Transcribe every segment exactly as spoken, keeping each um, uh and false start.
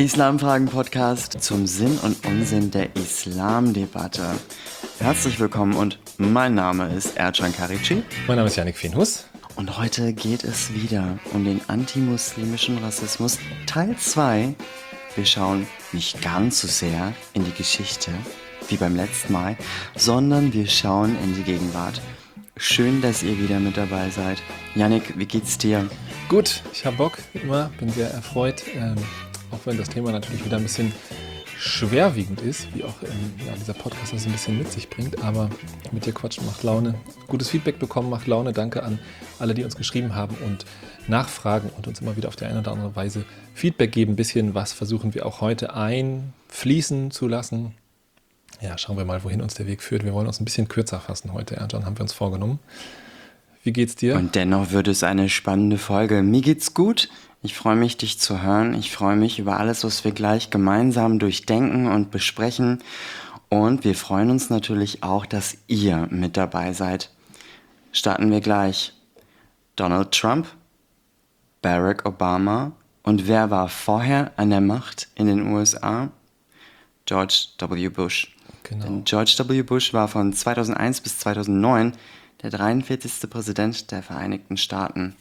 Islamfragen-Podcast zum Sinn und Unsinn der Islamdebatte. Herzlich willkommen und mein Name ist Ercan Karici. Mein Name ist Yannick Fenhus. Und heute geht es wieder um den antimuslimischen Rassismus Teil zwei. Wir schauen nicht ganz so sehr in die Geschichte wie beim letzten Mal, sondern wir schauen in die Gegenwart. Schön, dass ihr wieder mit dabei seid. Yannick, wie geht's dir? Gut, ich habe Bock, wie immer, bin sehr erfreut, ähm, auch wenn das Thema natürlich wieder ein bisschen schwerwiegend ist, wie auch ähm, ja, dieser Podcast das ein bisschen mit sich bringt, aber mit dir quatschen macht Laune. Gutes Feedback bekommen macht Laune. Danke an alle, die uns geschrieben haben und nachfragen und uns immer wieder auf die eine oder andere Weise Feedback geben. Ein bisschen was versuchen wir auch heute einfließen zu lassen. Ja, schauen wir mal, wohin uns der Weg führt. Wir wollen uns ein bisschen kürzer fassen heute, Ercan, haben wir uns vorgenommen. Wie geht's dir? Und dennoch wird es eine spannende Folge. Mir geht's gut. Ich freue mich, dich zu hören. Ich freue mich über alles, was wir gleich gemeinsam durchdenken und besprechen. Und wir freuen uns natürlich auch, dass ihr mit dabei seid. Starten wir gleich. Donald Trump, Barack Obama und wer war vorher an der Macht in den U S A? George W. Bush. Genau. Denn George W. Bush war von zweitausendeins bis zweitausendneun der dreiundvierzigste Präsident der Vereinigten Staaten.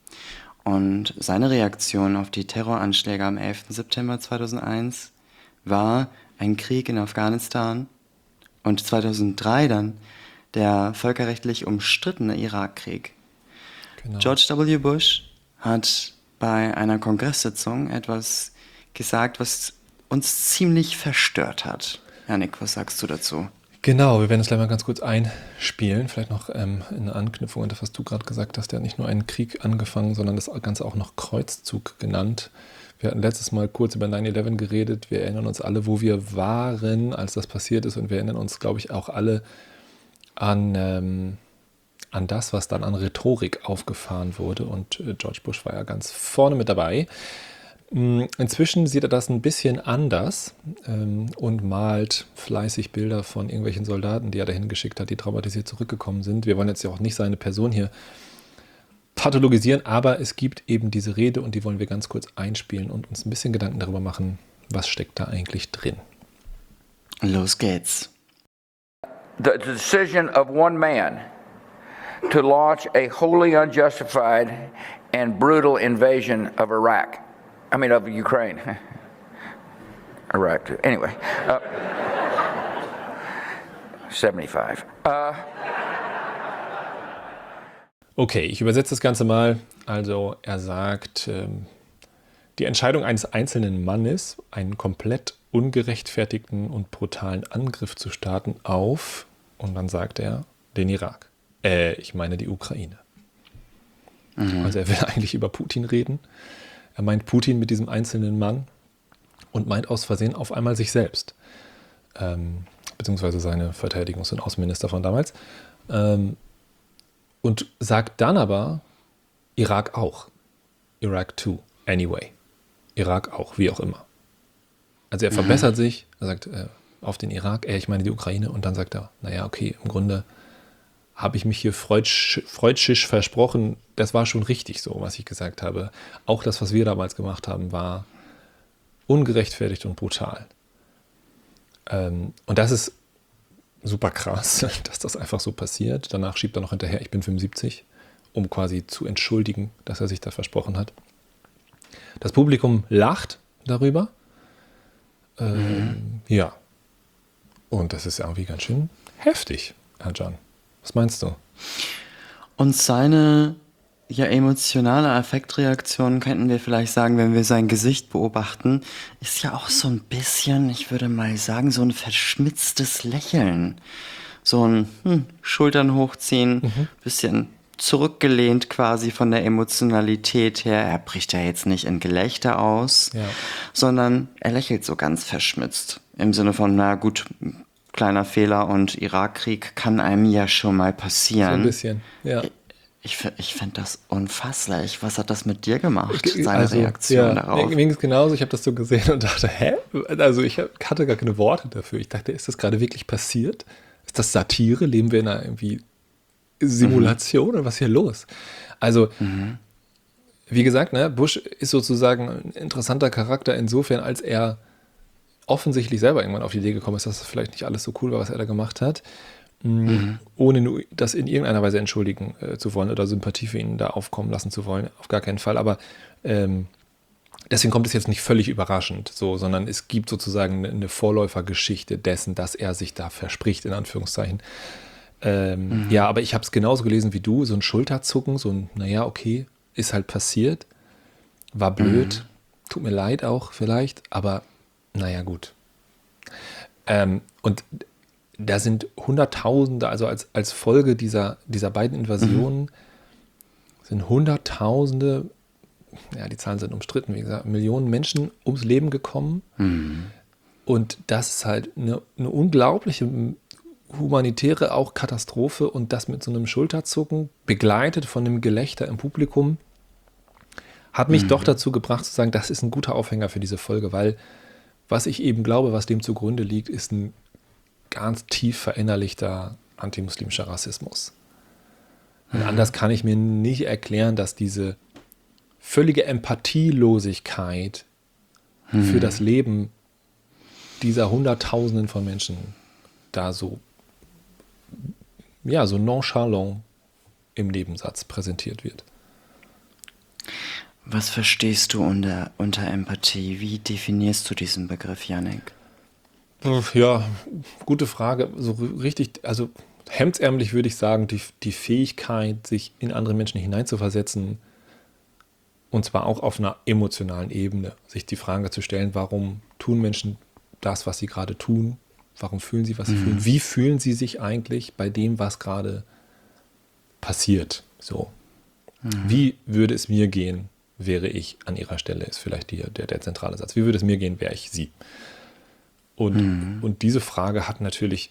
Und seine Reaktion auf die Terroranschläge am elften September zweitausendeins war ein Krieg in Afghanistan und zweitausenddrei dann der völkerrechtlich umstrittene Irakkrieg. Genau. George W. Bush hat bei einer Kongresssitzung etwas gesagt, was uns ziemlich verstört hat. Jannik, was sagst du dazu? Genau, wir werden es gleich mal ganz kurz einspielen. Vielleicht noch ähm, in Anknüpfung an das, was du gerade gesagt hast. Der hat nicht nur einen Krieg angefangen, sondern das Ganze auch noch Kreuzzug genannt. Wir hatten letztes Mal kurz über neun elf geredet. Wir erinnern uns alle, wo wir waren, als das passiert ist. Und wir erinnern uns, glaube ich, auch alle an, ähm, an das, was dann an Rhetorik aufgefahren wurde. Und äh, George Bush war ja ganz vorne mit dabei. Inzwischen sieht er das ein bisschen anders ähm, und malt fleißig Bilder von irgendwelchen Soldaten, die er dahin geschickt hat, die traumatisiert zurückgekommen sind. Wir wollen jetzt ja auch nicht seine Person hier pathologisieren, aber es gibt eben diese Rede und die wollen wir ganz kurz einspielen und uns ein bisschen Gedanken darüber machen, was steckt da eigentlich drin. Los geht's. The decision of one man to launch a wholly unjustified and brutal invasion of Iraq. I mean, of Ukraine. Iraq, too. Anyway. Uh, seventy-five. Uh, okay, ich übersetze das Ganze mal. Also er sagt, ähm, die Entscheidung eines einzelnen Mannes, einen komplett ungerechtfertigten und brutalen Angriff zu starten auf, und dann sagt er, den Irak. Äh, ich meine die Ukraine. Mhm. Also er will eigentlich über Putin reden. Er meint Putin mit diesem einzelnen Mann und meint aus Versehen auf einmal sich selbst, ähm, beziehungsweise seine Verteidigungs- und Außenminister von damals, ähm, und sagt dann aber Irak auch. Iraq too, anyway. Irak auch, wie auch immer. Also er verbessert mhm. sich, er sagt äh, auf den Irak, äh, ich meine die Ukraine, und dann sagt er, naja, okay, im Grunde habe ich mich hier freudsch, freudschisch versprochen, das war schon richtig so, was ich gesagt habe. Auch das, was wir damals gemacht haben, war ungerechtfertigt und brutal. Ähm, und das ist super krass, dass das einfach so passiert. Danach schiebt er noch hinterher, ich bin fünfundsiebzig, um quasi zu entschuldigen, dass er sich da versprochen hat. Das Publikum lacht darüber. Ähm, mhm. Ja. Und das ist irgendwie ganz schön heftig, Herr Can. Was meinst du? Und seine ja, emotionale Affektreaktion, könnten wir vielleicht sagen, wenn wir sein Gesicht beobachten, ist ja auch so ein bisschen, ich würde mal sagen, so ein verschmitztes Lächeln. So ein hm, Schultern hochziehen, mhm. bisschen zurückgelehnt quasi von der Emotionalität her. Er bricht ja jetzt nicht in Gelächter aus, ja. sondern er lächelt so ganz verschmitzt. Im Sinne von, na gut, kleiner Fehler und Irakkrieg kann einem ja schon mal passieren. So ein bisschen, ja. Ich, ich finde das unfasslich. Was hat das mit dir gemacht, seine also, Reaktion ja, darauf? Mir ging es genauso. Ich habe das so gesehen und dachte, hä? Also ich hatte gar keine Worte dafür. Ich dachte, ist das gerade wirklich passiert? Ist das Satire? Leben wir in einer irgendwie Simulation mhm. oder was ist hier los? Also mhm. wie gesagt, ne, Bush ist sozusagen ein interessanter Charakter insofern, als er offensichtlich selber irgendwann auf die Idee gekommen ist, dass das vielleicht nicht alles so cool war, was er da gemacht hat, mhm. ohne nur das in irgendeiner Weise entschuldigen äh, zu wollen oder Sympathie für ihn da aufkommen lassen zu wollen, auf gar keinen Fall. Aber ähm, deswegen kommt es jetzt nicht völlig überraschend, so, sondern es gibt sozusagen eine Vorläufergeschichte dessen, dass er sich da verspricht, in Anführungszeichen. Ähm, mhm. Ja, aber ich habe es genauso gelesen wie du, so ein Schulterzucken, so ein, naja, okay, ist halt passiert, war blöd, mhm. tut mir leid auch vielleicht, aber naja, gut. Ähm, und da sind Hunderttausende, also als, als Folge dieser, dieser beiden Invasionen, mhm. sind Hunderttausende, ja, die Zahlen sind umstritten, wie gesagt, Millionen Menschen ums Leben gekommen. Mhm. Und das ist halt eine, eine unglaubliche humanitäre auch Katastrophe und das mit so einem Schulterzucken, begleitet von einem Gelächter im Publikum, hat mich mhm. doch dazu gebracht zu sagen, das ist ein guter Aufhänger für diese Folge, weil was ich eben glaube, was dem zugrunde liegt, ist ein ganz tief verinnerlichter antimuslimischer Rassismus. Und mhm. anders kann ich mir nicht erklären, dass diese völlige Empathielosigkeit mhm. für das Leben dieser Hunderttausenden von Menschen da so, ja, so nonchalant im Nebensatz präsentiert wird. Was verstehst du unter, unter Empathie? Wie definierst du diesen Begriff, Yannick? Ja, gute Frage. So richtig, also hemdsärmlich würde ich sagen, die, die Fähigkeit, sich in andere Menschen hineinzuversetzen, und zwar auch auf einer emotionalen Ebene, sich die Frage zu stellen, warum tun Menschen das, was sie gerade tun? Warum fühlen sie, was sie mhm. fühlen? Wie fühlen sie sich eigentlich bei dem, was gerade passiert? So. Mhm. Wie würde es mir gehen, wäre ich an ihrer Stelle, ist vielleicht die, der, der zentrale Satz. Wie würde es mir gehen, wäre ich sie? Und, mhm. und diese Frage hat natürlich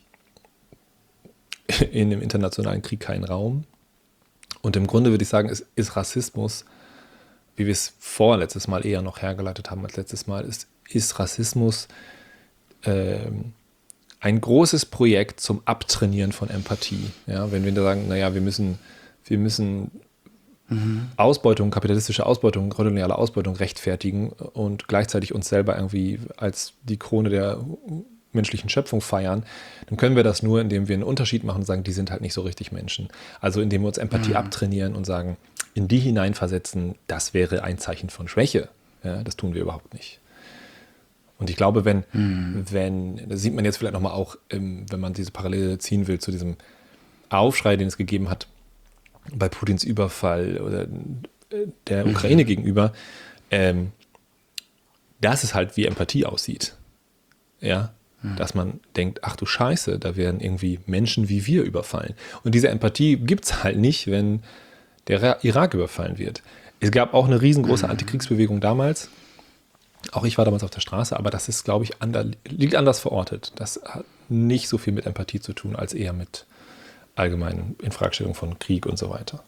in dem internationalen Krieg keinen Raum. Und im Grunde würde ich sagen, es ist Rassismus, wie wir es vorletztes Mal eher noch hergeleitet haben als letztes Mal, ist, ist Rassismus ähm, ein großes Projekt zum Abtrainieren von Empathie. Ja, wenn wir da sagen, naja, wir müssen, wir müssen mhm. Ausbeutung, kapitalistische Ausbeutung, koloniale Ausbeutung rechtfertigen und gleichzeitig uns selber irgendwie als die Krone der menschlichen Schöpfung feiern, dann können wir das nur, indem wir einen Unterschied machen und sagen, die sind halt nicht so richtig Menschen. Also indem wir uns Empathie mhm. abtrainieren und sagen, in die hineinversetzen, das wäre ein Zeichen von Schwäche. Ja, das tun wir überhaupt nicht. Und ich glaube, wenn, mhm. wenn, das sieht man jetzt vielleicht nochmal auch, wenn man diese Parallele ziehen will zu diesem Aufschrei, den es gegeben hat bei Putins Überfall oder der Ukraine mhm. gegenüber, ähm, dass es halt wie Empathie aussieht. Ja, mhm. dass man denkt, ach du Scheiße, da werden irgendwie Menschen wie wir überfallen. Und diese Empathie gibt es halt nicht, wenn der Irak überfallen wird. Es gab auch eine riesengroße mhm. Antikriegsbewegung damals. Auch ich war damals auf der Straße, aber das ist, glaube ich, ander, liegt anders verortet. Das hat nicht so viel mit Empathie zu tun, als eher mit allgemeinen Infragestellung von Krieg und so weiter.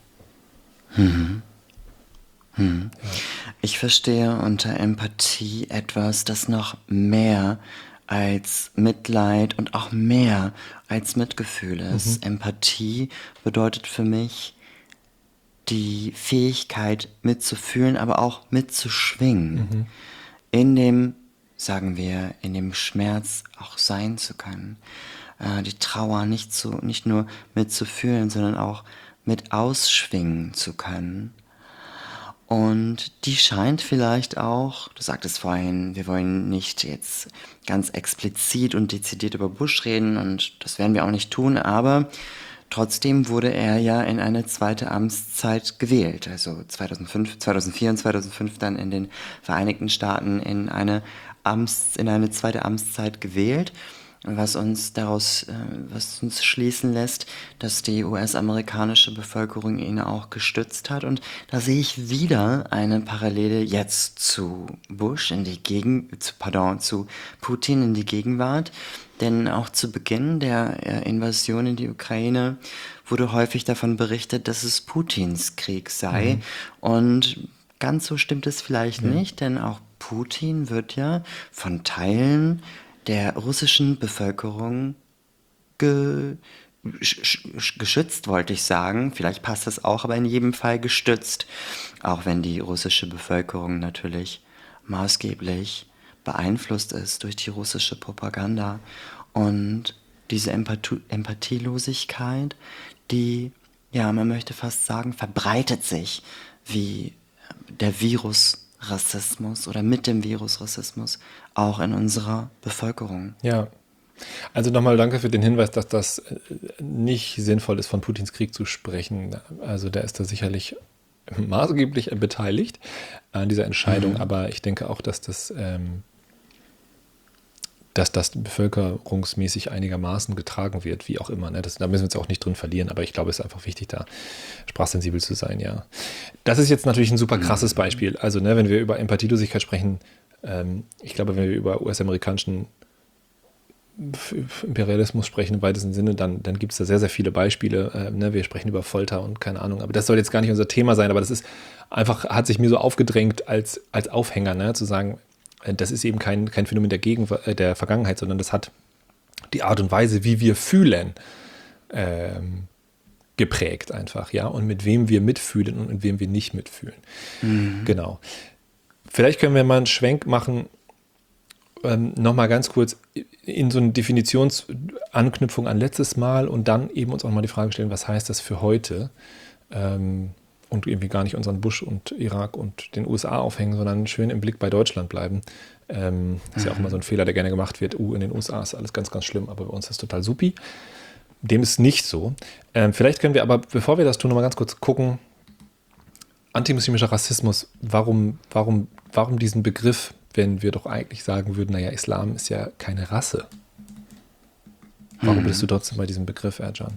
Mhm. Mhm. Ja. Ich verstehe unter Empathie etwas, das noch mehr als Mitleid und auch mehr als Mitgefühl ist. Mhm. Empathie bedeutet für mich die Fähigkeit mitzufühlen, aber auch mitzuschwingen. Mhm. In dem, sagen wir, in dem Schmerz auch sein zu können. Äh, die Trauer nicht, zu, nicht nur mitzufühlen, sondern auch mit ausschwingen zu können. Und die scheint vielleicht auch, du sagtest vorhin, wir wollen nicht jetzt ganz explizit und dezidiert über Bush reden und das werden wir auch nicht tun, aber trotzdem wurde er ja in eine zweite Amtszeit gewählt, also zweitausendfünf, zweitausendvier und zweitausendfünf dann in den Vereinigten Staaten in eine Amts, in eine zweite Amtszeit gewählt, was uns daraus, was uns schließen lässt, dass die U S-amerikanische Bevölkerung ihn auch gestützt hat. Und da sehe ich wieder eine Parallele jetzt zu Bush in die Gegen, zu, pardon, zu Putin in die Gegenwart. Denn auch zu Beginn der Invasion in die Ukraine wurde häufig davon berichtet, dass es Putins Krieg sei. Mhm. Und ganz so stimmt es vielleicht mhm. nicht, denn auch Putin wird ja von Teilen der russischen Bevölkerung ge, geschützt, wollte ich sagen. Vielleicht passt das auch, aber in jedem Fall gestützt. Auch wenn die russische Bevölkerung natürlich maßgeblich beeinflusst ist durch die russische Propaganda. Und diese Empathie Empathielosigkeit, die, ja, man möchte fast sagen, verbreitet sich wie der Virus Rassismus oder mit dem Virus Rassismus auch in unserer Bevölkerung. Ja. Also nochmal danke für den Hinweis, dass das nicht sinnvoll ist, von Putins Krieg zu sprechen. Also der ist da sicherlich maßgeblich beteiligt an dieser Entscheidung, mhm. aber ich denke auch, dass das, ähm, dass das bevölkerungsmäßig einigermaßen getragen wird, wie auch immer. Ne? Das, da müssen wir uns auch nicht drin verlieren, aber ich glaube, es ist einfach wichtig, da sprachsensibel zu sein, ja. Das ist jetzt natürlich ein super krasses Beispiel. Also ne, wenn wir über Empathielosigkeit sprechen, ähm, ich glaube, wenn wir über U S-amerikanischen Imperialismus sprechen im weitesten Sinne, dann, dann gibt es da sehr, sehr viele Beispiele. Äh, ne? Wir sprechen über Folter und keine Ahnung, aber das soll jetzt gar nicht unser Thema sein, aber das ist einfach, hat sich mir so aufgedrängt als, als Aufhänger, ne? Zu sagen, äh, das ist eben kein, kein Phänomen der, Gegen äh, der Vergangenheit, sondern das hat die Art und Weise, wie wir fühlen, ähm, geprägt einfach, ja, und mit wem wir mitfühlen und mit wem wir nicht mitfühlen. Mhm. Genau. Vielleicht können wir mal einen Schwenk machen, Ähm, nochmal ganz kurz in so eine Definitionsanknüpfung an letztes Mal und dann eben uns auch mal die Frage stellen, was heißt das für heute? Ähm, und irgendwie gar nicht unseren Bush und Irak und den U S A aufhängen, sondern schön im Blick bei Deutschland bleiben. Ähm, ist ja auch immer so ein Fehler, der gerne gemacht wird. Uh, in den U S A ist alles ganz, ganz schlimm, aber bei uns ist es total supi. Dem ist nicht so. Ähm, vielleicht können wir aber, bevor wir das tun, nochmal ganz kurz gucken, antimuslimischer Rassismus, warum, warum, warum diesen Begriff, wenn wir doch eigentlich sagen würden, naja, Islam ist ja keine Rasse. Warum hm. bist du trotzdem bei diesem Begriff, Ercan?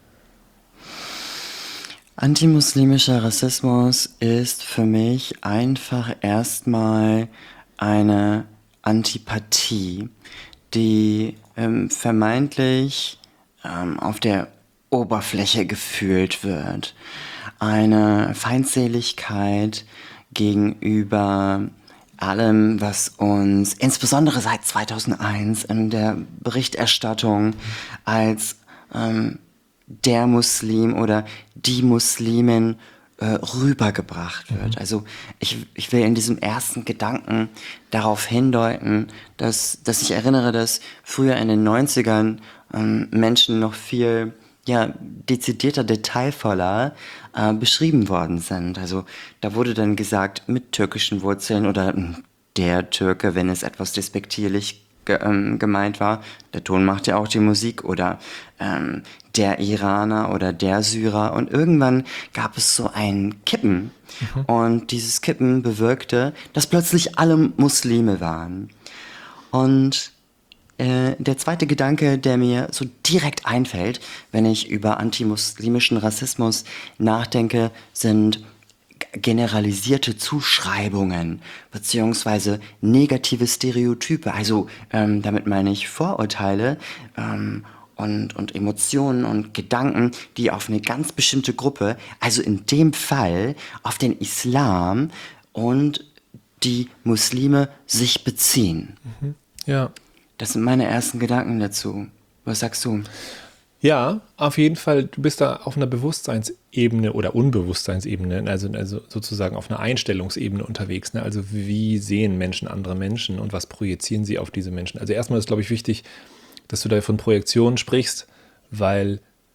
Antimuslimischer Rassismus ist für mich einfach erstmal eine Antipathie, die ähm, vermeintlich ähm, auf der Oberfläche gefühlt wird. Eine Feindseligkeit gegenüber allem, was uns insbesondere seit zweitausendeins in der Berichterstattung als ähm, der Muslim oder die Muslimin äh, rübergebracht wird. Mhm. Also ich, ich will in diesem ersten Gedanken darauf hindeuten, dass, dass ich erinnere, dass früher in den neunzigern ähm, Menschen noch viel ja, dezidierter, detailvoller äh, beschrieben worden sind. Also da wurde dann gesagt, mit türkischen Wurzeln oder der Türke, wenn es etwas despektierlich ge ähm, gemeint war. Der Ton macht ja auch die Musik. Oder ähm, der Iraner oder der Syrer. Und irgendwann gab es so ein Kippen. Mhm. Und dieses Kippen bewirkte, dass plötzlich alle Muslime waren. Und der zweite Gedanke, der mir so direkt einfällt, wenn ich über antimuslimischen Rassismus nachdenke, sind generalisierte Zuschreibungen beziehungsweise negative Stereotype. Also ähm, damit meine ich Vorurteile ähm, und, und Emotionen und Gedanken, die auf eine ganz bestimmte Gruppe, also in dem Fall auf den Islam und die Muslime sich beziehen. Mhm. Ja. Das sind meine ersten Gedanken dazu. Was sagst du? Ja, auf jeden Fall. Du bist da auf einer Bewusstseinsebene oder Unbewusstseinsebene, also, also sozusagen auf einer Einstellungsebene unterwegs. Ne? Also wie sehen Menschen andere Menschen und was projizieren sie auf diese Menschen? Also erstmal ist, glaube ich, wichtig, dass du da von Projektion sprichst, weil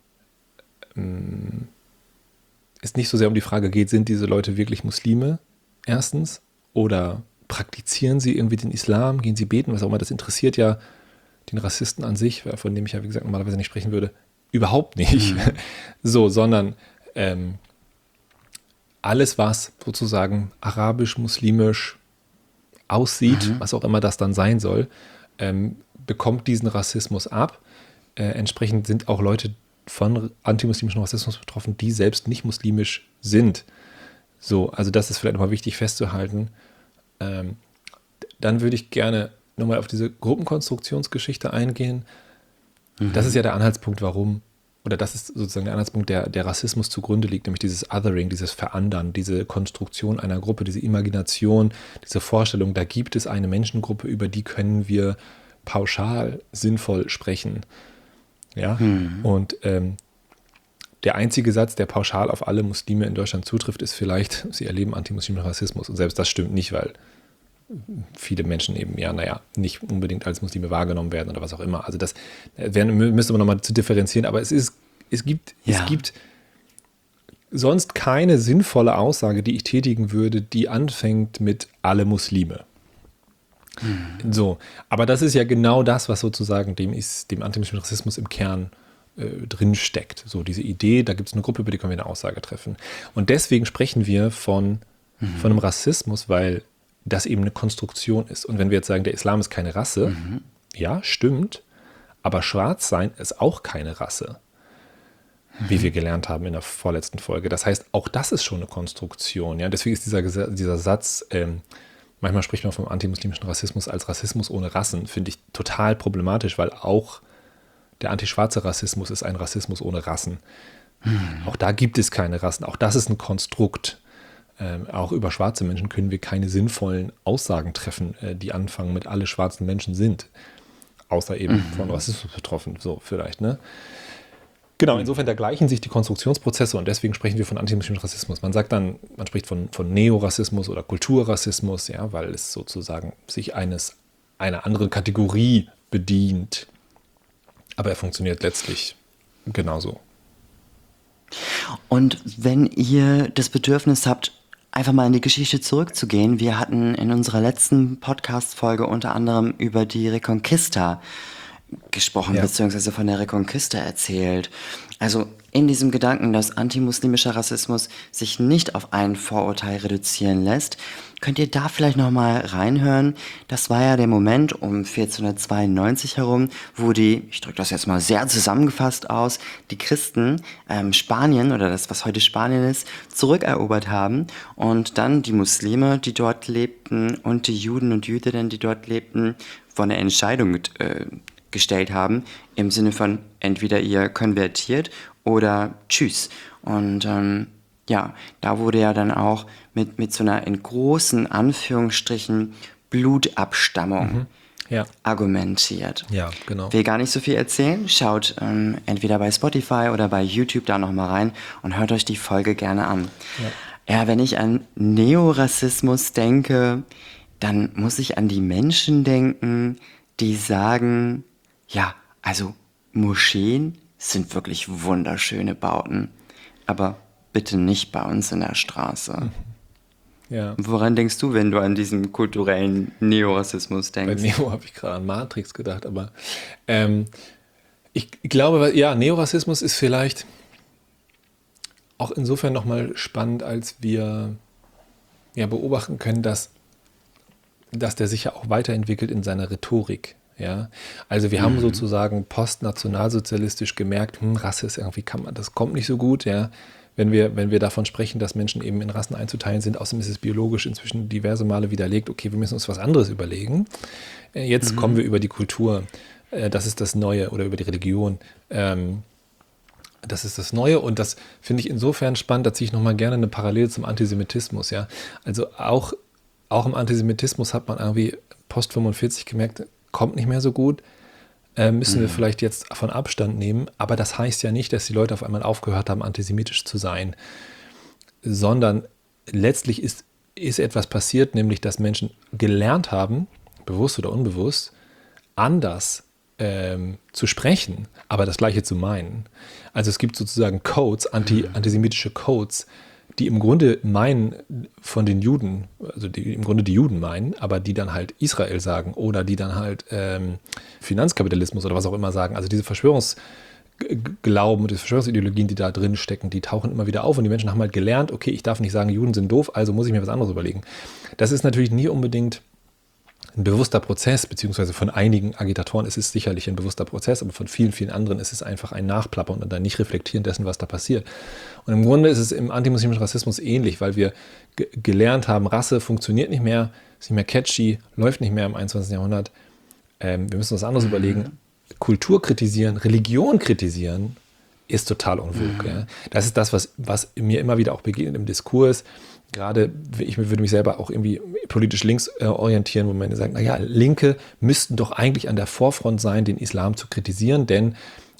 ähm, es nicht so sehr um die Frage geht, sind diese Leute wirklich Muslime? Erstens. Oder praktizieren sie irgendwie den Islam, gehen sie beten, was auch immer, das interessiert ja den Rassisten an sich, von dem ich ja, wie gesagt, normalerweise nicht sprechen würde, überhaupt nicht. Mhm. So, sondern ähm, alles, was sozusagen arabisch, muslimisch aussieht, mhm. was auch immer das dann sein soll, ähm, bekommt diesen Rassismus ab. Äh, entsprechend sind auch Leute von antimuslimischem Rassismus betroffen, die selbst nicht muslimisch sind. So, also das ist vielleicht nochmal wichtig festzuhalten. Ähm, dann würde ich gerne nochmal auf diese Gruppenkonstruktionsgeschichte eingehen. Mhm. Das ist ja der Anhaltspunkt, warum, oder das ist sozusagen der Anhaltspunkt, der, der Rassismus zugrunde liegt, nämlich dieses Othering, dieses Verandern, diese Konstruktion einer Gruppe, diese Imagination, diese Vorstellung, da gibt es eine Menschengruppe, über die können wir pauschal sinnvoll sprechen. Ja? Mhm. Und ähm, der einzige Satz, der pauschal auf alle Muslime in Deutschland zutrifft, ist vielleicht, sie erleben antimuslimischen Rassismus. Und selbst das stimmt nicht, weil viele Menschen eben, ja, naja, nicht unbedingt als Muslime wahrgenommen werden oder was auch immer. Also das werden, müsste man nochmal zu differenzieren. Aber es ist, es gibt, ja. es gibt sonst keine sinnvolle Aussage, die ich tätigen würde, die anfängt mit alle Muslime. Mhm. So, aber das ist ja genau das, was sozusagen dem, ist, dem antimuslimischen Rassismus im Kern äh, drin steckt. So diese Idee, da gibt es eine Gruppe, über die können wir eine Aussage treffen. Und deswegen sprechen wir von, mhm. von einem Rassismus, weil das eben eine Konstruktion ist. Und wenn wir jetzt sagen, der Islam ist keine Rasse, mhm. ja, stimmt, aber schwarz sein ist auch keine Rasse, mhm. wie wir gelernt haben in der vorletzten Folge. Das heißt, auch das ist schon eine Konstruktion. Ja? Deswegen ist dieser, dieser Satz, ähm, manchmal spricht man vom antimuslimischen Rassismus als Rassismus ohne Rassen, finde ich total problematisch, weil auch der antischwarze Rassismus ist ein Rassismus ohne Rassen. Mhm. Auch da gibt es keine Rassen. Auch das ist ein Konstrukt. Ähm, auch über schwarze Menschen können wir keine sinnvollen Aussagen treffen, äh, die anfangen mit alle schwarzen Menschen sind. Außer eben mhm. von Rassismus betroffen, so vielleicht, ne? Genau, insofern da gleichen sich die Konstruktionsprozesse und deswegen sprechen wir von antimuslimischem Rassismus. Man sagt dann, man spricht von, von Neorassismus oder Kulturrassismus, ja, weil es sozusagen sich eines, einer anderen Kategorie bedient. Aber er funktioniert letztlich genauso. Und wenn ihr das Bedürfnis habt, einfach mal in die Geschichte zurückzugehen, wir hatten in unserer letzten Podcast-Folge unter anderem über die Reconquista gesprochen, ja. beziehungsweise von der Reconquista erzählt. Also in diesem Gedanken, dass antimuslimischer Rassismus sich nicht auf ein Vorurteil reduzieren lässt, könnt ihr da vielleicht nochmal reinhören. Das war ja der Moment um vierzehnhundertzweiundneunzig herum, wo die, ich drücke das jetzt mal sehr zusammengefasst aus, die Christen ähm, Spanien oder das, was heute Spanien ist, zurückerobert haben und dann die Muslime, die dort lebten und die Juden und Jüdinnen, die dort lebten, vor eine Entscheidung äh, gestellt haben, im Sinne von entweder ihr konvertiert oder tschüss. Und ähm, ja, da wurde ja dann auch mit, mit so einer in großen Anführungsstrichen Blutabstammung mhm. ja. argumentiert. Ja, genau. Will gar nicht so viel erzählen. Schaut ähm, entweder bei Spotify oder bei YouTube da nochmal rein und hört euch die Folge gerne an. Ja, ja, wenn ich an Neorassismus denke, dann muss ich an die Menschen denken, die sagen, ja, also Moscheen sind wirklich wunderschöne Bauten, aber bitte nicht bei uns in der Straße. Ja. Woran denkst du, wenn du an diesen kulturellen Neorassismus denkst? Bei Neo habe ich gerade an Matrix gedacht, aber ähm, ich glaube, ja, Neorassismus ist vielleicht auch insofern nochmal spannend, als wir ja beobachten können, dass, dass der sich ja auch weiterentwickelt in seiner Rhetorik. Ja, also wir mhm. haben sozusagen postnationalsozialistisch gemerkt, hm, Rasse ist irgendwie, kann man, das kommt nicht so gut, ja. Wenn wir, wenn wir davon sprechen, dass Menschen eben in Rassen einzuteilen sind, außerdem ist es biologisch inzwischen diverse Male widerlegt, okay, wir müssen uns was anderes überlegen. Jetzt mhm. kommen wir über die Kultur, das ist das Neue, oder über die Religion, das ist das Neue und das finde ich insofern spannend, da ziehe ich nochmal gerne eine Parallele zum Antisemitismus, ja. Also auch, auch im Antisemitismus hat man irgendwie post fünfundvierzig gemerkt, kommt nicht mehr so gut, äh, müssen mhm. wir vielleicht jetzt von Abstand nehmen, aber das heißt ja nicht, dass die Leute auf einmal aufgehört haben, antisemitisch zu sein, sondern letztlich ist, ist etwas passiert, nämlich dass Menschen gelernt haben, bewusst oder unbewusst, anders ähm, zu sprechen, aber das Gleiche zu meinen. Also es gibt sozusagen Codes, anti, mhm. antisemitische Codes, die im Grunde meinen von den Juden, also die im Grunde die Juden meinen, aber die dann halt Israel sagen oder die dann halt ähm, Finanzkapitalismus oder was auch immer sagen. Also diese Verschwörungsglauben und diese Verschwörungsideologien, die da drin stecken, die tauchen immer wieder auf und die Menschen haben halt gelernt, okay, ich darf nicht sagen, Juden sind doof, also muss ich mir was anderes überlegen. Das ist natürlich nie unbedingt ein bewusster Prozess, beziehungsweise von einigen Agitatoren ist es sicherlich ein bewusster Prozess, aber von vielen, vielen anderen ist es einfach ein Nachplappern und ein nicht reflektieren dessen, was da passiert. Und im Grunde ist es im antimuslimischen Rassismus ähnlich, weil wir g- gelernt haben, Rasse funktioniert nicht mehr, ist nicht mehr catchy, läuft nicht mehr im einundzwanzigsten Jahrhundert. Ähm, wir müssen was anderes mhm. überlegen. Kultur kritisieren, Religion kritisieren, ist total unwog. Mhm. Ja. Das ist das, was, was mir immer wieder auch begegnet im Diskurs. Gerade, ich würde mich selber auch irgendwie politisch links äh, orientieren, wo man sagt, naja, Linke müssten doch eigentlich an der Vorfront sein, den Islam zu kritisieren, denn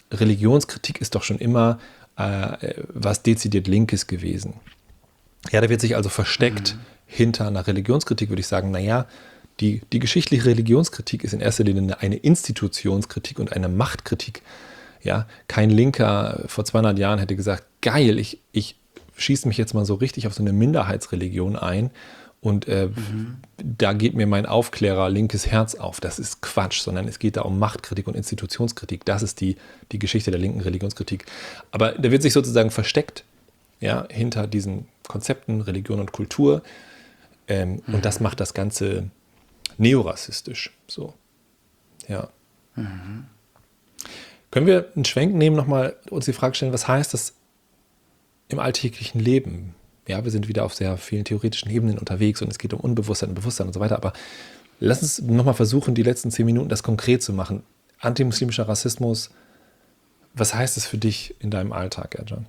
Religionskritik ist doch schon immer äh, was dezidiert Linkes gewesen. Ja, da wird sich also versteckt mhm. hinter einer Religionskritik, würde ich sagen, naja, die, die geschichtliche Religionskritik ist in erster Linie eine Institutionskritik und eine Machtkritik. Ja, kein Linker vor zweihundert Jahren hätte gesagt, geil, ich, ich schieße mich jetzt mal so richtig auf so eine Minderheitsreligion ein und äh, mhm. da geht mir mein Aufklärer linkes Herz auf. Das ist Quatsch, sondern es geht da um Machtkritik und Institutionskritik. Das ist die, die Geschichte der linken Religionskritik. Aber da wird sich sozusagen versteckt, ja, hinter diesen Konzepten Religion und Kultur ähm, mhm. und das macht das Ganze neorassistisch. So, ja. Mhm. Können wir einen Schwenk nehmen, nochmal uns die Frage stellen, was heißt das im alltäglichen Leben? Ja, wir sind wieder auf sehr vielen theoretischen Ebenen unterwegs und es geht um Unbewusstsein und Bewusstsein und so weiter, aber lass uns nochmal versuchen, die letzten zehn Minuten das konkret zu machen. Antimuslimischer Rassismus, was heißt es für dich in deinem Alltag, Ercan?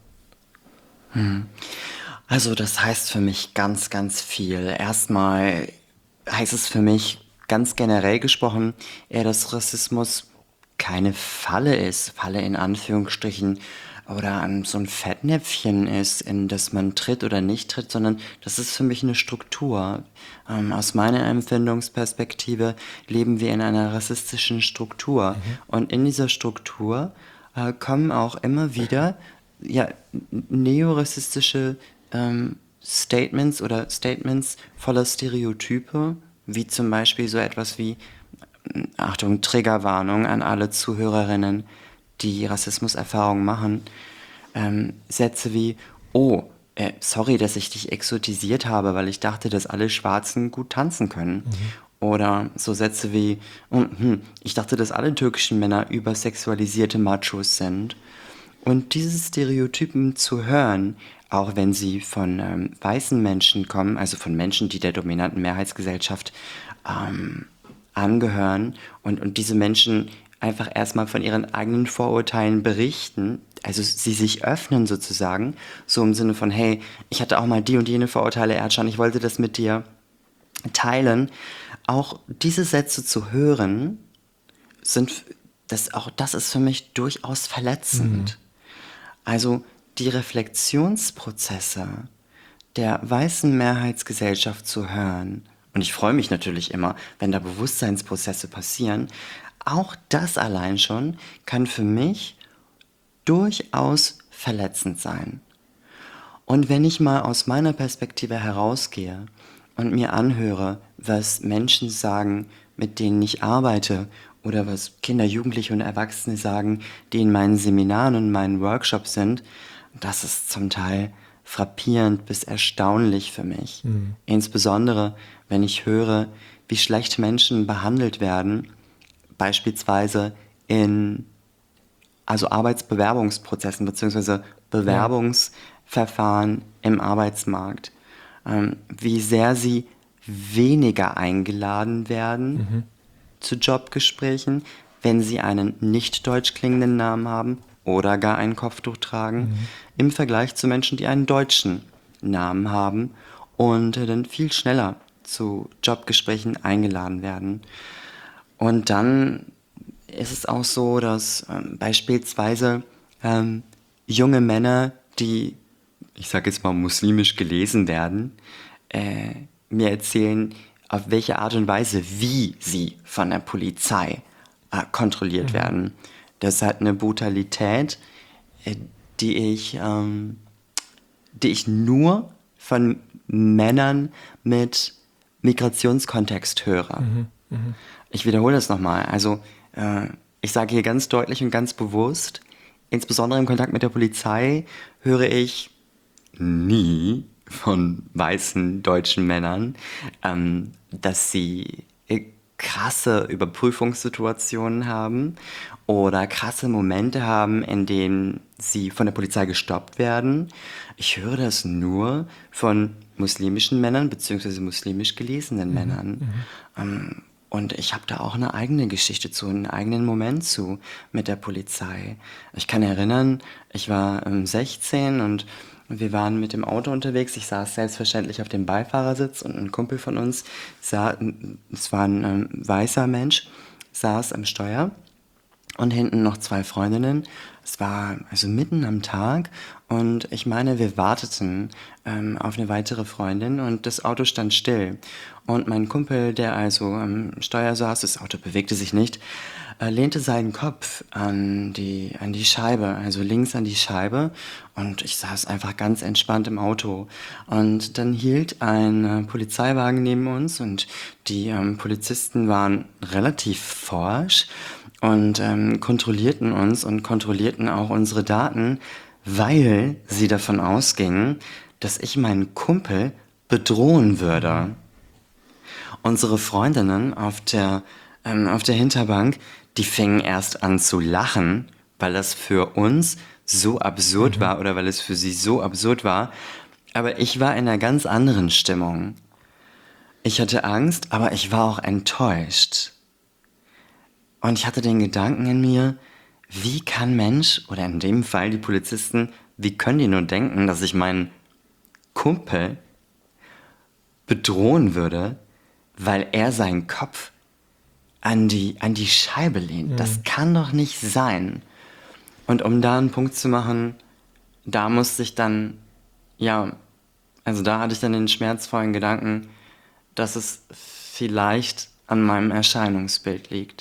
Hm. Also das heißt für mich ganz, ganz viel. Erstmal heißt es für mich ganz generell gesprochen eher, dass Rassismus keine Falle ist, Falle in Anführungsstrichen, oder an so ein Fettnäpfchen ist, in das man tritt oder nicht tritt, sondern das ist für mich eine Struktur. Ähm, aus meiner Empfindungsperspektive leben wir in einer rassistischen Struktur. Mhm. Und in dieser Struktur äh, kommen auch immer wieder ja, neorassistische ähm, Statements oder Statements voller Stereotype, wie zum Beispiel so etwas wie, Achtung, Triggerwarnung an alle Zuhörerinnen, die Rassismuserfahrungen machen, ähm, Sätze wie, oh, äh, sorry, dass ich dich exotisiert habe, weil ich dachte, dass alle Schwarzen gut tanzen können. Mhm. Oder so Sätze wie, oh, hm, ich dachte, dass alle türkischen Männer übersexualisierte Machos sind. Und diese Stereotypen zu hören, auch wenn sie von ähm, weißen Menschen kommen, also von Menschen, die der dominanten Mehrheitsgesellschaft ähm, angehören und, und diese Menschen einfach erstmal von ihren eigenen Vorurteilen berichten, also sie sich öffnen sozusagen, so im Sinne von, hey, ich hatte auch mal die und jene Vorurteile, Ercan, ich wollte das mit dir teilen. Auch diese Sätze zu hören, sind, das, auch das ist für mich durchaus verletzend. Mhm. Also die Reflexionsprozesse der weißen Mehrheitsgesellschaft zu hören, und ich freue mich natürlich immer, wenn da Bewusstseinsprozesse passieren, auch das allein schon kann für mich durchaus verletzend sein. Und wenn ich mal aus meiner Perspektive herausgehe und mir anhöre, was Menschen sagen, mit denen ich arbeite, oder was Kinder, Jugendliche und Erwachsene sagen, die in meinen Seminaren und meinen Workshops sind, das ist zum Teil frappierend bis erstaunlich für mich. Mhm. Insbesondere, wenn ich höre, wie schlecht Menschen behandelt werden, beispielsweise in also Arbeitsbewerbungsprozessen bzw. Bewerbungsverfahren im Arbeitsmarkt, ähm, wie sehr sie weniger eingeladen werden mhm. zu Jobgesprächen, wenn sie einen nicht deutsch klingenden Namen haben oder gar ein Kopftuch tragen, mhm. im Vergleich zu Menschen, die einen deutschen Namen haben und dann viel schneller zu Jobgesprächen eingeladen werden. Und dann ist es auch so, dass ähm, beispielsweise ähm, junge Männer, die, ich sage jetzt mal, muslimisch gelesen werden, äh, mir erzählen, auf welche Art und Weise, wie sie von der Polizei äh, kontrolliert mhm. werden. Das hat eine Brutalität, äh, die ich, ähm, die ich nur von Männern mit Migrationskontext höre. Mhm. Mhm. Ich wiederhole das nochmal. Also äh, ich sage hier ganz deutlich und ganz bewusst, insbesondere im Kontakt mit der Polizei höre ich nie von weißen deutschen Männern, ähm, dass sie krasse Überprüfungssituationen haben oder krasse Momente haben, in denen sie von der Polizei gestoppt werden. Ich höre das nur von muslimischen Männern bzw. muslimisch gelesenen mhm. Männern. Mhm. Ähm, und ich habe da auch eine eigene Geschichte zu, einen eigenen Moment zu mit der Polizei. Ich kann erinnern, ich war ähm, sechzehn und wir waren mit dem Auto unterwegs. Ich saß selbstverständlich auf dem Beifahrersitz und ein Kumpel von uns, sah, es war ein ähm, weißer Mensch, saß am Steuer und hinten noch zwei Freundinnen. Es war also mitten am Tag und ich meine, wir warteten ähm, auf eine weitere Freundin und das Auto stand still. Und mein Kumpel, der also am Steuer saß, das Auto bewegte sich nicht, äh, lehnte seinen Kopf an die, an die Scheibe, also links an die Scheibe, und ich saß einfach ganz entspannt im Auto. Und dann hielt ein äh, Polizeiwagen neben uns und die ähm, Polizisten waren relativ forsch und ähm, kontrollierten uns und kontrollierten auch unsere Daten, weil sie davon ausgingen, dass ich meinen Kumpel bedrohen würde. Unsere Freundinnen auf der, ähm, auf der Hinterbank, die fingen erst an zu lachen, weil das für uns so absurd war oder weil es für sie so absurd war. Aber ich war in einer ganz anderen Stimmung. Ich hatte Angst, aber ich war auch enttäuscht. Und ich hatte den Gedanken in mir, wie kann Mensch, oder in dem Fall die Polizisten, wie können die nur denken, dass ich meinen Kumpel bedrohen würde, weil er seinen Kopf an die, an die Scheibe lehnt. Mhm. Das kann doch nicht sein. Und um da einen Punkt zu machen, da musste ich dann, ja, also da hatte ich dann den schmerzvollen Gedanken, dass es vielleicht an meinem Erscheinungsbild liegt.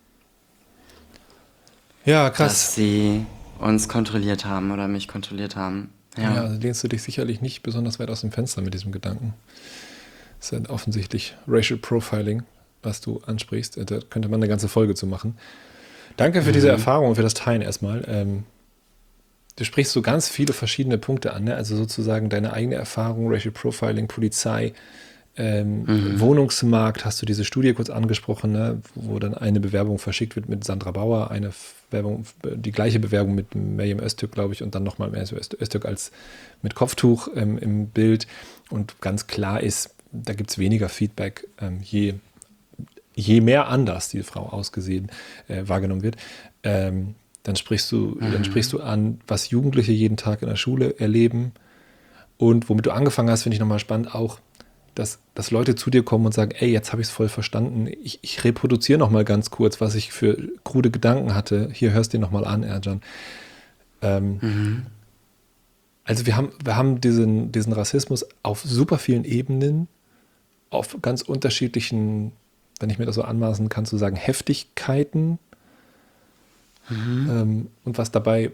Ja, krass. Dass sie uns kontrolliert haben oder mich kontrolliert haben. Ja, ja, also lehnst du dich sicherlich nicht besonders weit aus dem Fenster mit diesem Gedanken. Das ist ja offensichtlich Racial Profiling, was du ansprichst. Da könnte man eine ganze Folge zu machen. Danke für mhm. diese Erfahrung und für das Teilen erstmal. Ähm, du sprichst so ganz viele verschiedene Punkte an, ne? Also sozusagen deine eigene Erfahrung, Racial Profiling, Polizei, ähm, mhm. Wohnungsmarkt, hast du diese Studie kurz angesprochen, ne? Wo dann eine Bewerbung verschickt wird mit Sandra Bauer, eine Bewerbung, die gleiche Bewerbung mit Meryem Öztürk, glaube ich, und dann nochmal Meryem Öztürk als mit Kopftuch ähm, im Bild. Und ganz klar ist, da gibt es weniger Feedback, ähm, je, je mehr anders die Frau ausgesehen äh, wahrgenommen wird. Ähm, dann sprichst du, mhm. dann sprichst du an, was Jugendliche jeden Tag in der Schule erleben. Und womit du angefangen hast, finde ich nochmal spannend, auch, dass, dass Leute zu dir kommen und sagen, ey, jetzt habe ich es voll verstanden. Ich, ich reproduziere nochmal ganz kurz, was ich für krude Gedanken hatte. Hier, hörst du dir nochmal an, Ercan. Ähm, mhm. Also wir haben, wir haben diesen, diesen Rassismus auf super vielen Ebenen, auf ganz unterschiedlichen, wenn ich mir das so anmaßen kann, zu sagen, Heftigkeiten. Mhm. Ähm, und was dabei,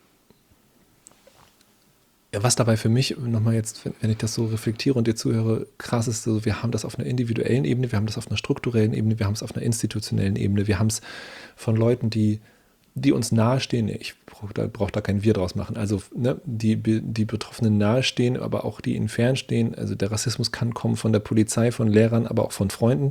ja, was dabei für mich nochmal jetzt, wenn, wenn ich das so reflektiere und dir zuhöre, krass ist, so, wir haben das auf einer individuellen Ebene, wir haben das auf einer strukturellen Ebene, wir haben es auf einer institutionellen Ebene, wir haben es von Leuten, die, die uns nahestehen. Ich brauche da, brauch da kein Wir draus machen. Also ne, die, die Betroffenen nahestehen, aber auch die ihnen fernstehen. Also der Rassismus kann kommen von der Polizei, von Lehrern, aber auch von Freunden.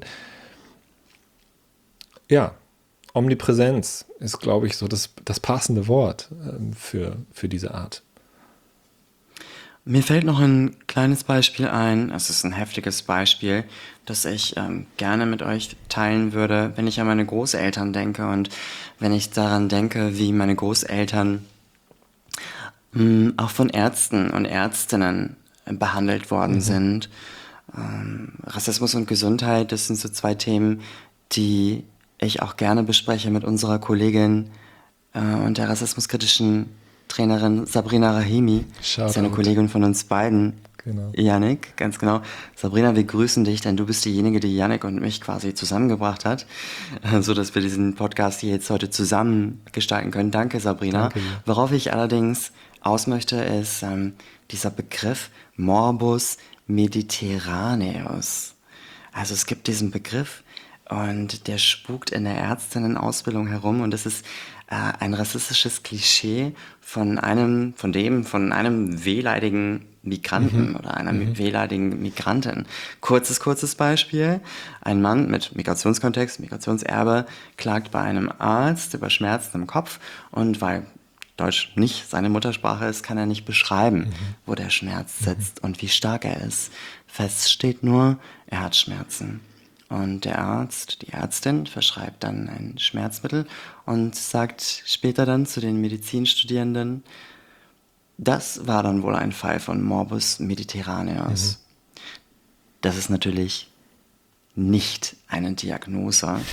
Ja, Omnipräsenz ist, glaube ich, so das, das passende Wort ähm, für, für diese Art. Mir fällt noch ein kleines Beispiel ein, es ist ein heftiges Beispiel, das ich ähm, gerne mit euch teilen würde, wenn ich an meine Großeltern denke und wenn ich daran denke, wie meine Großeltern mh, auch von Ärzten und Ärztinnen behandelt worden mhm. sind. Ähm, Rassismus und Gesundheit, das sind so zwei Themen, die ich auch gerne bespreche mit unserer Kollegin äh, und der rassismuskritischen Trainerin Sabrina Rahimi. Shoutout. Ist ja eine Kollegin von uns beiden. Genau. Yannick, ganz genau. Sabrina, wir grüßen dich, denn du bist diejenige, die Yannick und mich quasi zusammengebracht hat, so dass wir diesen Podcast hier jetzt heute zusammen gestalten können. Danke, Sabrina. Danke dir. Worauf ich allerdings aus möchte, ist ähm, dieser Begriff Morbus Mediterraneus. Also es gibt diesen Begriff und der spukt in der Ärztinnenausbildung herum und das ist äh, ein rassistisches Klischee von einem, von dem, von einem wehleidigen Migranten mhm. oder einer mhm. wehleidigen Migrantin. Kurzes, kurzes Beispiel. Ein Mann mit Migrationskontext, Migrationserbe, klagt bei einem Arzt über Schmerzen im Kopf und weil Deutsch nicht seine Muttersprache ist, kann er nicht beschreiben, mhm. wo der Schmerz sitzt mhm. und wie stark er ist. Fest steht nur, er hat Schmerzen. Und der Arzt, die Ärztin verschreibt dann ein Schmerzmittel und sagt später dann zu den Medizinstudierenden, das war dann wohl ein Fall von Morbus Mediterraneus. Mhm. Das ist natürlich nicht eine Diagnose,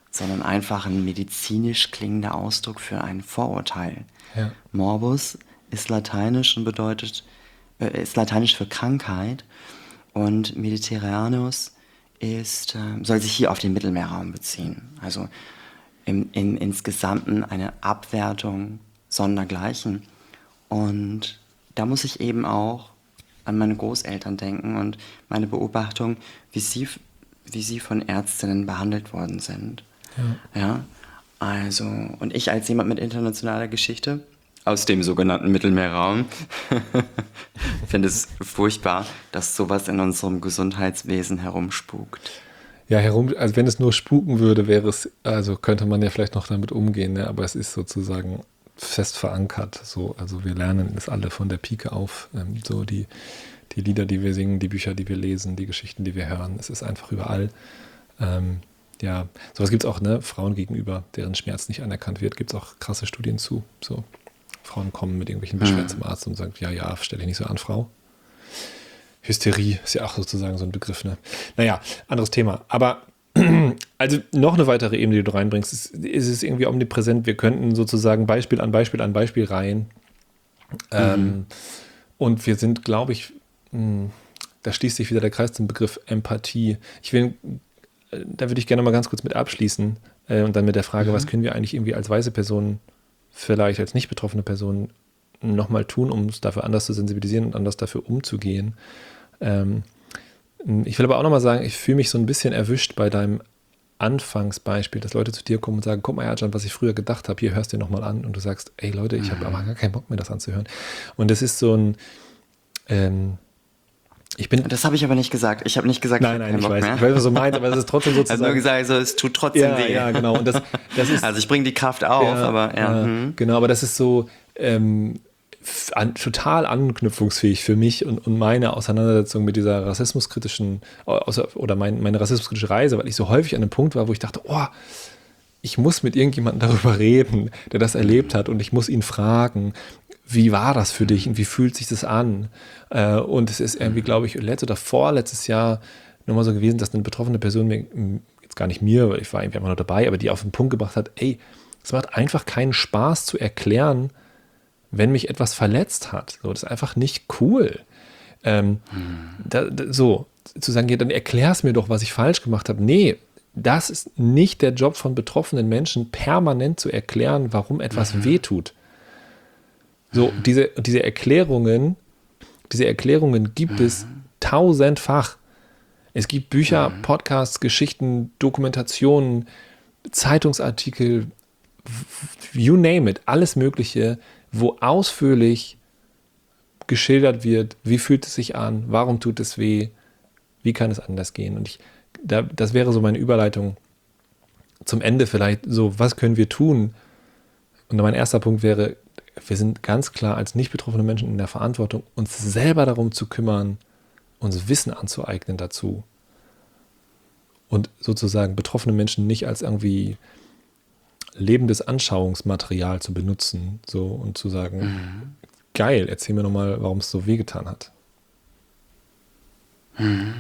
sondern einfach ein medizinisch klingender Ausdruck für ein Vorurteil. Ja. Morbus ist lateinisch und bedeutet, äh, ist lateinisch für Krankheit und Mediterranus ist, äh, soll sich hier auf den Mittelmeerraum beziehen. Also im, in, insgesamten eine Abwertung sondergleichen. Und da muss ich eben auch an meine Großeltern denken und meine Beobachtung, wie sie, wie sie von Ärztinnen behandelt worden sind. Ja. Ja, also, und ich als jemand mit internationaler Geschichte aus dem sogenannten Mittelmeerraum finde es furchtbar, dass sowas in unserem Gesundheitswesen herumspukt. Ja, herum, also wenn es nur spuken würde, wäre es, also könnte man ja vielleicht noch damit umgehen, ne? Aber es ist sozusagen fest verankert. So, also wir lernen es alle von der Pike auf. Ähm, so die, die Lieder, die wir singen, die Bücher, die wir lesen, die Geschichten, die wir hören. Es ist einfach überall. Ähm, ja, sowas gibt es auch, ne? Frauen gegenüber, deren Schmerz nicht anerkannt wird, gibt es auch krasse Studien zu. So, Frauen kommen mit irgendwelchen Beschwerden zum Arzt und sagen, ja, ja, stell dich nicht so an, Frau. Hysterie ist ja auch sozusagen so ein Begriff, ne? Naja, anderes Thema. Aber also noch eine weitere Ebene, die du reinbringst, ist, ist es irgendwie omnipräsent. Wir könnten sozusagen Beispiel an Beispiel an Beispiel reihen. Mhm. Ähm, und wir sind, glaube ich, mh, da schließt sich wieder der Kreis zum Begriff Empathie. Ich will, da würde ich gerne mal ganz kurz mit abschließen äh, und dann mit der Frage, mhm. was können wir eigentlich irgendwie als weiße Person, vielleicht als nicht betroffene Person nochmal tun, um uns dafür anders zu sensibilisieren und anders dafür umzugehen. Ähm, ich will aber auch nochmal sagen, ich fühle mich so ein bisschen erwischt bei deinem Anfangsbeispiel, dass Leute zu dir kommen und sagen, guck mal, Ercan, was ich früher gedacht habe, hier hörst du dir nochmal an und du sagst, ey Leute, ich habe aber gar keinen Bock mehr, das anzuhören. Und das ist so ein, ähm, ich bin... Das habe ich aber nicht gesagt. Ich habe nicht gesagt, nein, nein, ich weiß, mehr. ich weiß, was du meinst, aber es ist trotzdem sozusagen... Also nur gesagt, also, es tut trotzdem ja, weh. Ja, genau. Und das, das ist, also ich bringe die Kraft auf, ja, aber ja. ja hm. Genau, aber das ist so ähm, an, total anknüpfungsfähig für mich und, und meine Auseinandersetzung mit dieser rassismuskritischen, oder mein, meine rassismuskritische Reise, weil ich so häufig an einem Punkt war, wo ich dachte, oh, ich muss mit irgendjemandem darüber reden, der das erlebt hat und ich muss ihn fragen, wie war das für dich und wie fühlt sich das an? Und es ist irgendwie, glaube ich, letztes oder vorletztes Jahr nochmal so gewesen, dass eine betroffene Person mir, jetzt gar nicht mir, weil ich war irgendwie einfach nur dabei, aber die auf den Punkt gebracht hat, ey, es macht einfach keinen Spaß zu erklären, wenn mich etwas verletzt hat. So, das ist einfach nicht cool. Ähm, hm. da, da, so, zu sagen, ja, dann erklär es mir doch, was ich falsch gemacht habe. Nee, das ist nicht der Job von betroffenen Menschen, permanent zu erklären, warum etwas mhm. wehtut. So, mhm. diese, diese Erklärungen, diese Erklärungen gibt mhm. es tausendfach. Es gibt Bücher, mhm. Podcasts, Geschichten, Dokumentationen, Zeitungsartikel, you name it, alles Mögliche, wo ausführlich geschildert wird, wie fühlt es sich an, warum tut es weh, wie kann es anders gehen. Und ich, da, das wäre so meine Überleitung zum Ende vielleicht, so, was können wir tun? Und mein erster Punkt wäre, wir sind ganz klar als nicht betroffene Menschen in der Verantwortung, uns selber darum zu kümmern, uns Wissen anzueignen dazu. Und sozusagen betroffene Menschen nicht als irgendwie lebendes Anschauungsmaterial zu benutzen, so, und zu sagen, mhm. geil, erzähl mir nochmal, warum es so wehgetan hat. Mhm.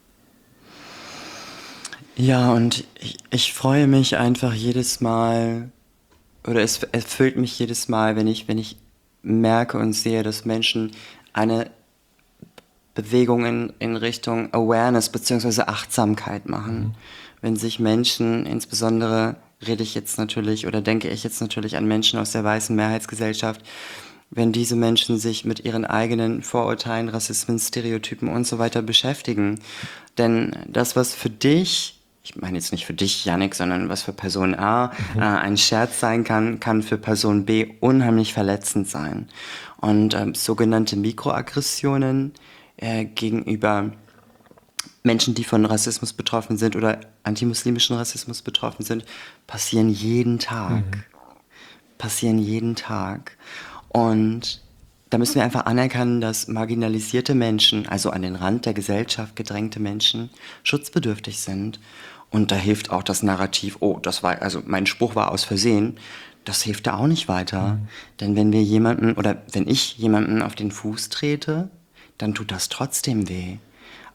Ja, und ich, ich freue mich einfach jedes Mal, oder es erfüllt mich jedes Mal, wenn ich, wenn ich merke und sehe, dass Menschen eine Bewegung in, in Richtung Awareness bzw. Achtsamkeit machen. Mhm. Wenn sich Menschen, insbesondere rede ich jetzt natürlich oder denke ich jetzt natürlich an Menschen aus der weißen Mehrheitsgesellschaft, wenn diese Menschen sich mit ihren eigenen Vorurteilen, Rassismen, Stereotypen und so weiter beschäftigen. Denn das, was für dich, ich meine jetzt nicht für dich, Yannick, sondern was für Person A mhm. äh, ein Scherz sein kann, kann für Person B unheimlich verletzend sein. Und äh, sogenannte Mikroaggressionen äh, gegenüber Menschen, die von Rassismus betroffen sind oder antimuslimischen Rassismus betroffen sind, passieren jeden Tag. Mhm. Passieren jeden Tag. Und da müssen wir einfach anerkennen, dass marginalisierte Menschen, also an den Rand der Gesellschaft gedrängte Menschen, schutzbedürftig sind. Und da hilft auch das Narrativ, oh, das war, also mein Spruch war aus Versehen, das hilft da auch nicht weiter. Mhm. Denn wenn wir jemanden, oder wenn ich jemanden auf den Fuß trete, dann tut das trotzdem weh.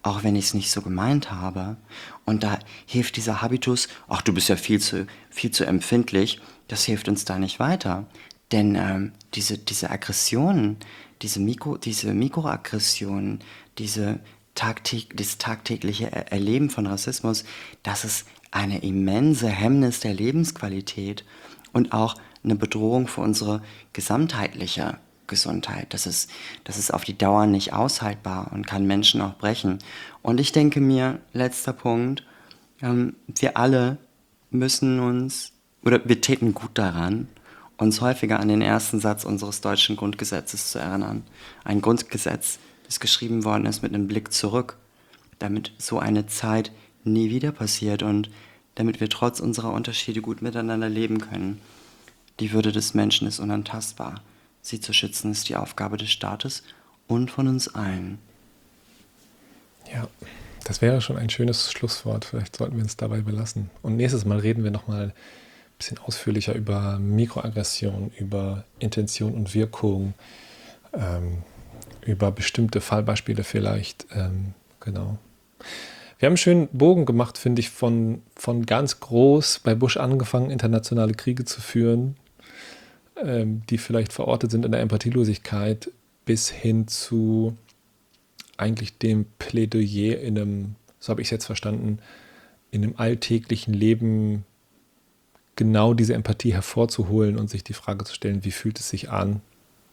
auch wenn ich es nicht so gemeint habe. Und da hilft dieser Habitus, ach, du bist ja viel zu, viel zu empfindlich, das hilft uns da nicht weiter. Denn ähm, diese, diese Aggressionen, diese, Mikro, diese Mikroaggressionen, diese tagtäg, das tagtägliche Erleben von Rassismus, das ist eine immense Hemmnis der Lebensqualität und auch eine Bedrohung für unsere gesamtheitliche Gesundheit. Das ist, das ist auf die Dauer nicht aushaltbar und kann Menschen auch brechen. Und ich denke mir, letzter Punkt, ähm, wir alle müssen uns, oder wir täten gut daran, uns häufiger an den ersten Satz unseres deutschen Grundgesetzes zu erinnern. Ein Grundgesetz, das geschrieben worden ist mit einem Blick zurück, damit so eine Zeit nie wieder passiert und damit wir trotz unserer Unterschiede gut miteinander leben können. Die Würde des Menschen ist unantastbar. Sie zu schützen ist die Aufgabe des Staates und von uns allen. Ja, das wäre schon ein schönes Schlusswort. Vielleicht sollten wir uns dabei belassen. Und nächstes Mal reden wir nochmal ein bisschen ausführlicher über Mikroaggression, über Intention und Wirkung, ähm, über bestimmte Fallbeispiele vielleicht. Ähm, genau. Wir haben einen schönen Bogen gemacht, finde ich, von, von ganz groß bei Bush angefangen, internationale Kriege zu führen, ähm, die vielleicht verortet sind in der Empathielosigkeit, bis hin zu eigentlich dem Plädoyer in einem, so habe ich es jetzt verstanden, in einem alltäglichen Leben genau diese Empathie hervorzuholen und sich die Frage zu stellen, wie fühlt es sich an?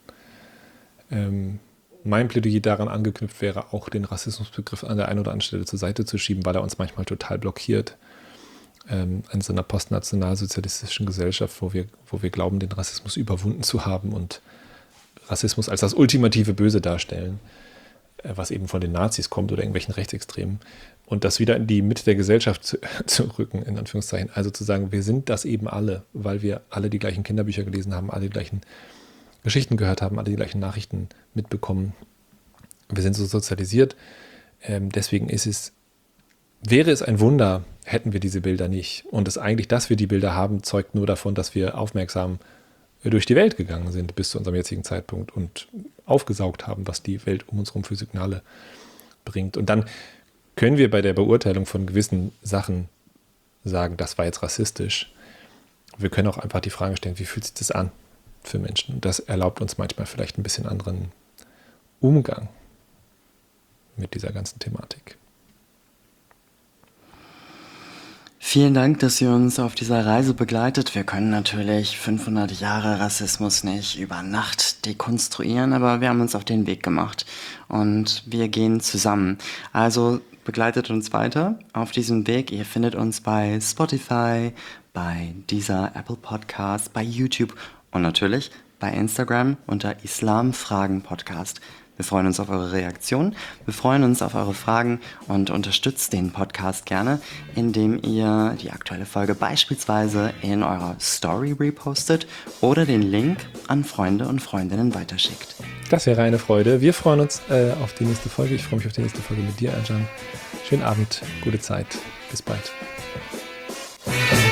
Ähm, mein Plädoyer daran angeknüpft wäre, auch den Rassismusbegriff an der einen oder anderen Stelle zur Seite zu schieben, weil er uns manchmal total blockiert. Ähm, in so einer postnationalsozialistischen Gesellschaft, wo wir, wo wir glauben, den Rassismus überwunden zu haben und Rassismus als das ultimative Böse darstellen, äh, was eben von den Nazis kommt oder irgendwelchen Rechtsextremen. Und das wieder in die Mitte der Gesellschaft zu, zu rücken, in Anführungszeichen. Also zu sagen, wir sind das eben alle, weil wir alle die gleichen Kinderbücher gelesen haben, alle die gleichen Geschichten gehört haben, alle die gleichen Nachrichten mitbekommen. Wir sind so sozialisiert. Ähm, deswegen ist es, wäre es ein Wunder, hätten wir diese Bilder nicht. Und das eigentlich, dass wir die Bilder haben, zeugt nur davon, dass wir aufmerksam durch die Welt gegangen sind bis zu unserem jetzigen Zeitpunkt und aufgesaugt haben, was die Welt um uns herum für Signale bringt. Und dann können wir bei der Beurteilung von gewissen Sachen sagen, das war jetzt rassistisch. Wir können auch einfach die Frage stellen, wie fühlt sich das an für Menschen? Und das erlaubt uns manchmal vielleicht ein bisschen anderen Umgang mit dieser ganzen Thematik. Vielen Dank, dass ihr uns auf dieser Reise begleitet. Wir können natürlich fünfhundert Jahre Rassismus nicht über Nacht dekonstruieren, aber wir haben uns auf den Weg gemacht und wir gehen zusammen. Also begleitet uns weiter auf diesem Weg. Ihr findet uns bei Spotify, bei dieser Apple Podcast, bei YouTube und natürlich bei Instagram unter Islamfragen Podcast. Wir freuen uns auf eure Reaktionen, wir freuen uns auf eure Fragen und unterstützt den Podcast gerne, indem ihr die aktuelle Folge beispielsweise in eurer Story repostet oder den Link an Freunde und Freundinnen weiterschickt. Das wäre eine Freude. Wir freuen uns äh, auf die nächste Folge. Ich freue mich auf die nächste Folge mit dir, Ercan. Schönen Abend, gute Zeit. Bis bald.